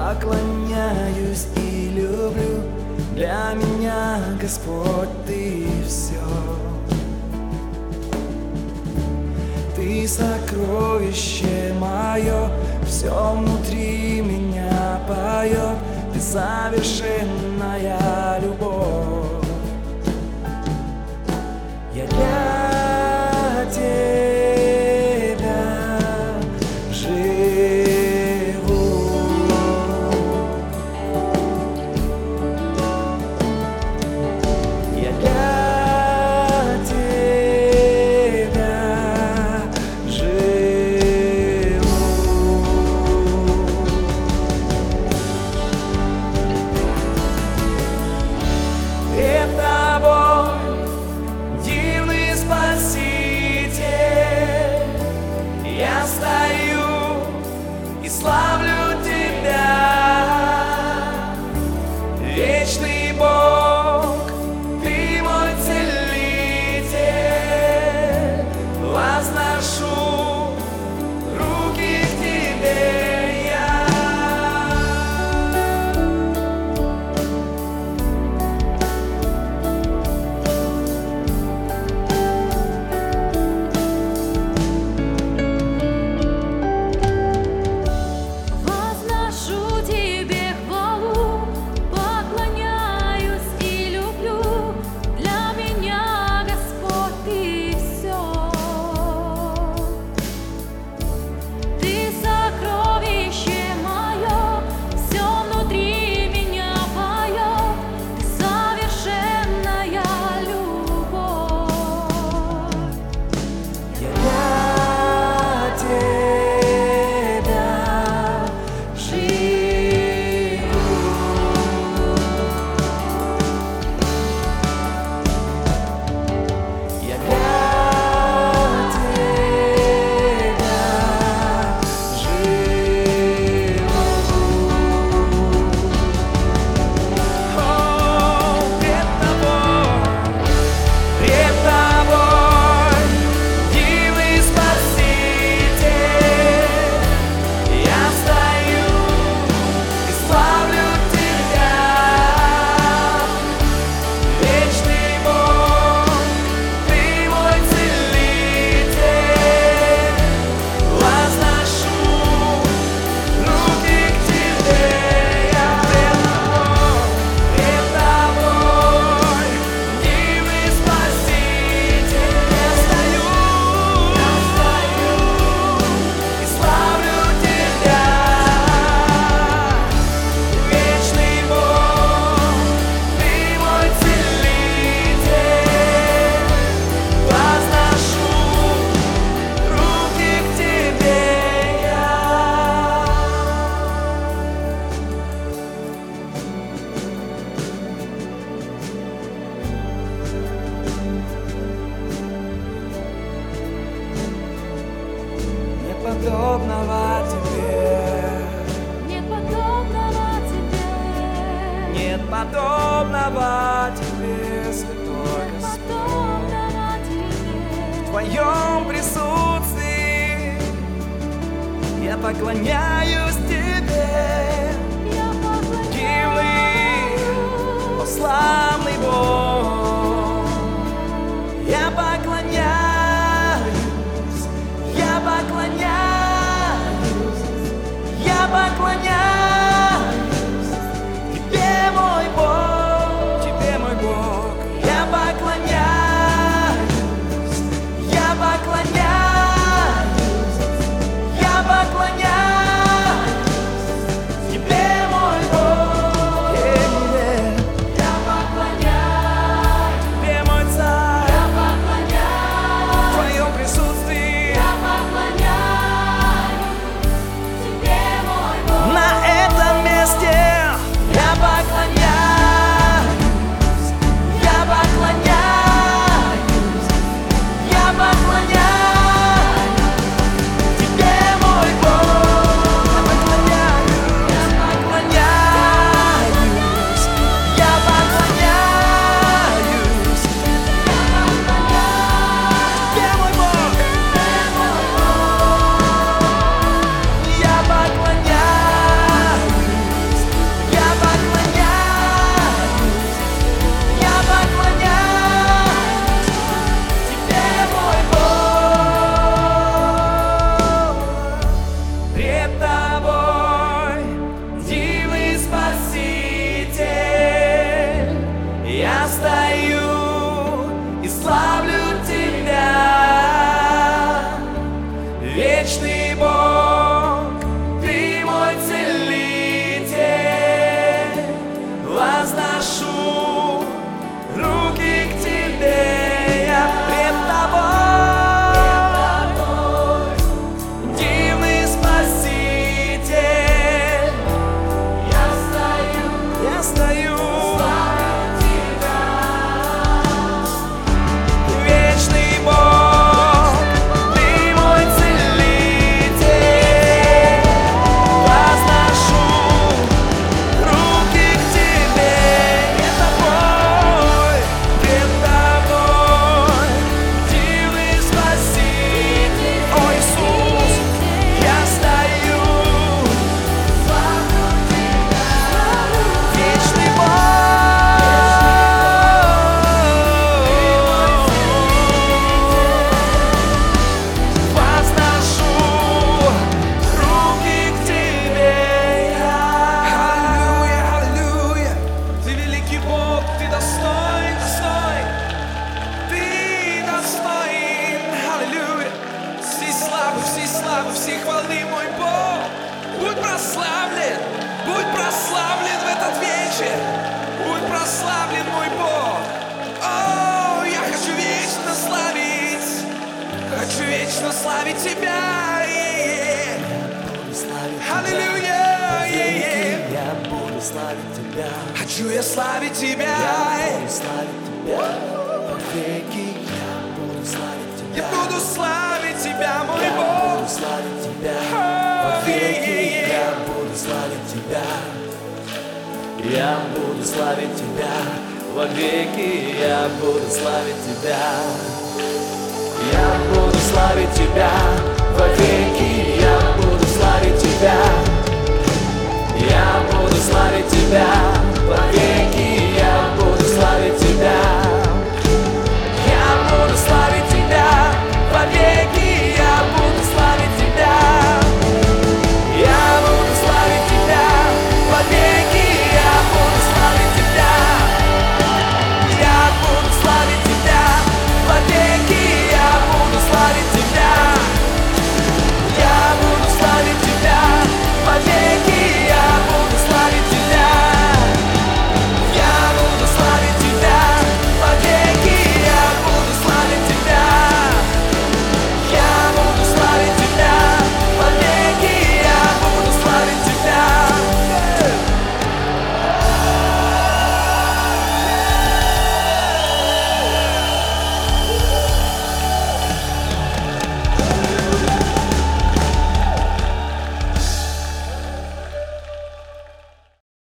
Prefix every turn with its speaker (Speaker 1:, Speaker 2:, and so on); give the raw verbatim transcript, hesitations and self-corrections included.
Speaker 1: поклоняюсь и люблю. Для меня, Господь, Ты все. Ты сокровище мое, все внутри меня поет. Ты совершенная любовь. Я для Тебя живу. Я для Тебя живу. Пред Тобой, дивный Спаситель, я стою и славлю Тебя. Вечный Бог, Ты мой целитель, возношу руки к Тебе я.
Speaker 2: Возношу Тебе хвалу, поклоняюсь и люблю. Для меня, Господь, Ты все. Ты сокровище мое, все внутри меня поет. Ты совершенная любовь.
Speaker 1: Я для Тебя живу. Я для Тебя живу. О, пред Тобой, пред Тобой, дивный Спаситель, я стою и славлю Тебя. Вечный Бог, Ты мой целитель, возношу руки к Тебе я. Пред Тобой, пред Тобой, дивный Спаситель, я стою, я стою и славлю Тебя. Вечный Бог, Ты мой целитель, возношу руки к Тебе я. Нет подобного Тебе,
Speaker 2: Нет подобного Тебе,
Speaker 1: нет подобного Тебе, Святой Господь.
Speaker 2: подобного
Speaker 1: В
Speaker 2: Тебе.
Speaker 1: Твоем присутствии я поклоняюсь Тебе.
Speaker 2: Я
Speaker 1: Дивный, о славный Бог, я поклоняюсь, я поклоняюсь, я поклоняюсь Тебе, мой Бог, Тебе, мой Бог, я поклоняюсь, я поклоняюсь, я поклоняюсь Тебе, мой Бог, Тебе,
Speaker 2: Я поклоняюсь,
Speaker 1: Тебе, мой Царь.
Speaker 2: я поклоняюсь,
Speaker 1: В Твоем присутствии
Speaker 2: я поклоняюсь Тебе, мой Бог.
Speaker 1: на буду славить тебя.
Speaker 3: Хочу я славить Тебя.
Speaker 1: Я буду славить тебя вовеки. Я буду славить тебя.
Speaker 3: Я буду славить Тебя, мой
Speaker 1: Я
Speaker 3: Бог.
Speaker 1: буду славить тебя вовеки. Я буду славить тебя. Я буду славить тебя вовеки. Я буду славить тебя. Я буду славить тебя вовеки. Я буду славить тебя.